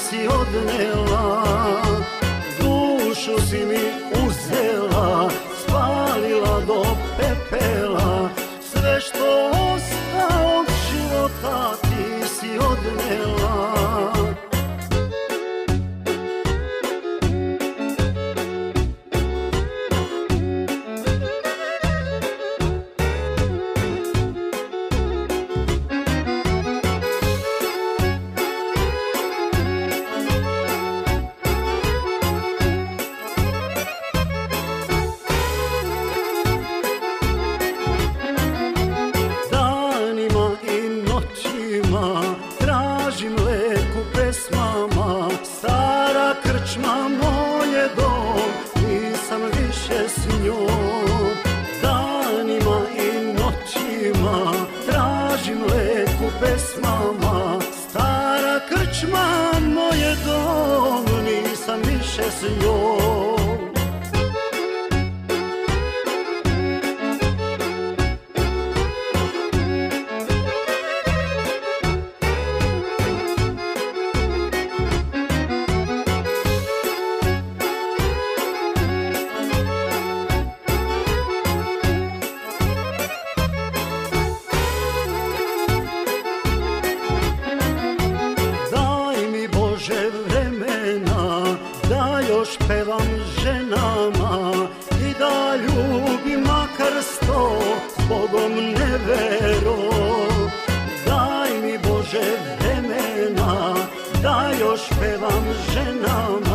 si odnela, dušu si mi uzela, spalila do pepela, sve što osta od života ti si odnela. Tražim lek u pesmama, stara krčma moj je dom, nisam više s njom. Danima i noćima tražim lek u pesmama, stara krčma moj je dom, nisam više s njom. Da još pevam ženama i da ljubim makar 100 Bogom nevero. Daj mi Bože vremena da još pevam ženama